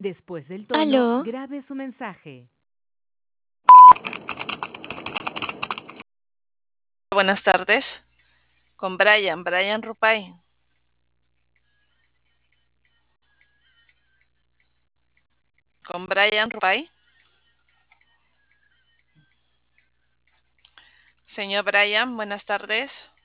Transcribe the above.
Después del tono, Aló, grabe su mensaje. Buenas tardes. Con Brian Rupay. Con Brian Rupay. Señor Brian, buenas tardes.